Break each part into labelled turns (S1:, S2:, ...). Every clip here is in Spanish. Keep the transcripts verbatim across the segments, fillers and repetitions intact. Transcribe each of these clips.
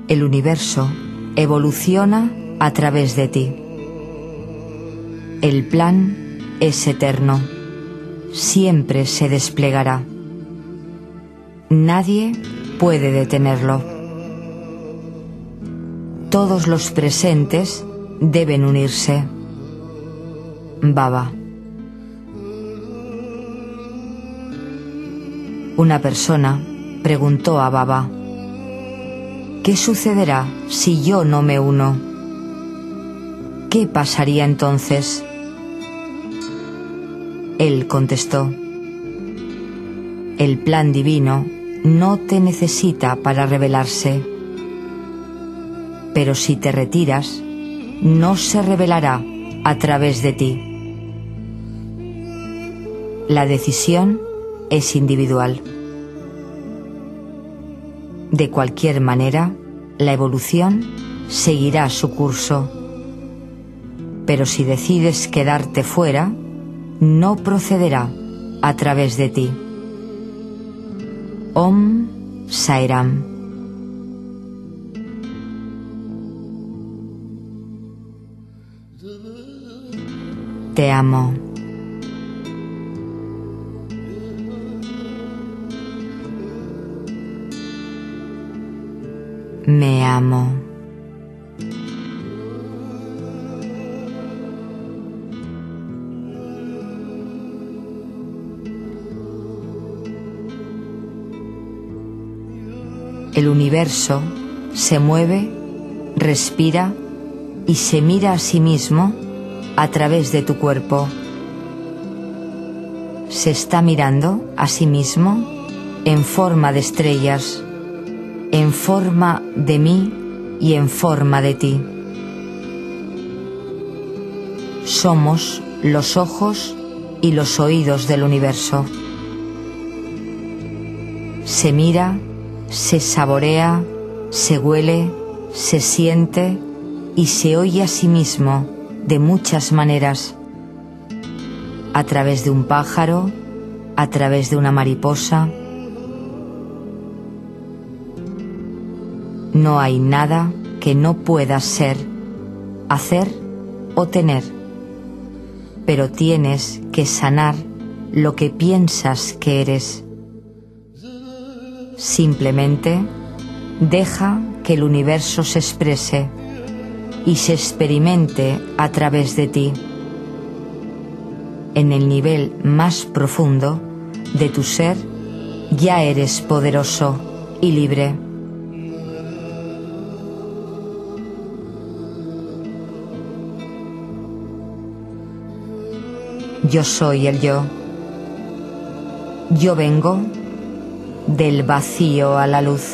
S1: El universo evoluciona a través de ti. El plan es eterno. Siempre se desplegará. Nadie puede detenerlo. Todos los presentes deben unirse. Baba. Una persona preguntó a Baba: ¿qué sucederá si yo no me uno? ¿Qué pasaría entonces? Él contestó: el plan divino no te necesita para revelarse, pero si te retiras, no se revelará a través de ti. La decisión es individual. De cualquier manera, la evolución seguirá su curso. Pero si decides quedarte fuera, no procederá a través de ti. Om Sairam. Te amo. Me amo. El universo se mueve, respira y se mira a sí mismo a través de tu cuerpo. Se está mirando a sí mismo en forma de estrellas, en forma de mí y en forma de ti. Somos los ojos y los oídos del universo. Se mira, se saborea, se huele, se siente y se oye a sí mismo de muchas maneras. A través de un pájaro, a través de una mariposa. No hay nada que no puedas ser, hacer o tener, pero tienes que sanar lo que piensas que eres. Simplemente deja que el universo se exprese y se experimente a través de ti. En el nivel más profundo de tu ser ya eres poderoso y libre. Yo soy el yo. Yo vengo del vacío a la luz.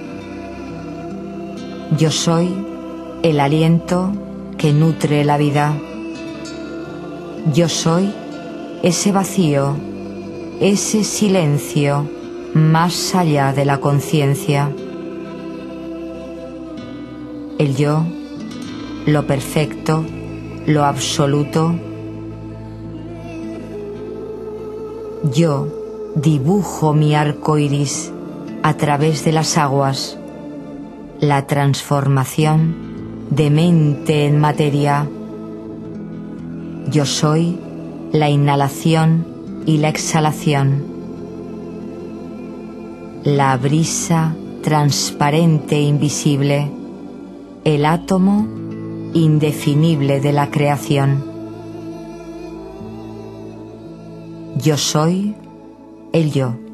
S1: Yo soy el aliento que nutre la vida. Yo soy ese vacío, ese silencio más allá de la conciencia. El yo, lo perfecto, lo absoluto. Yo dibujo mi arco iris a través de las aguas, la transformación de mente en materia. Yo soy la inhalación y la exhalación, la brisa transparente e invisible, el átomo indefinible de la creación. Yo soy el yo.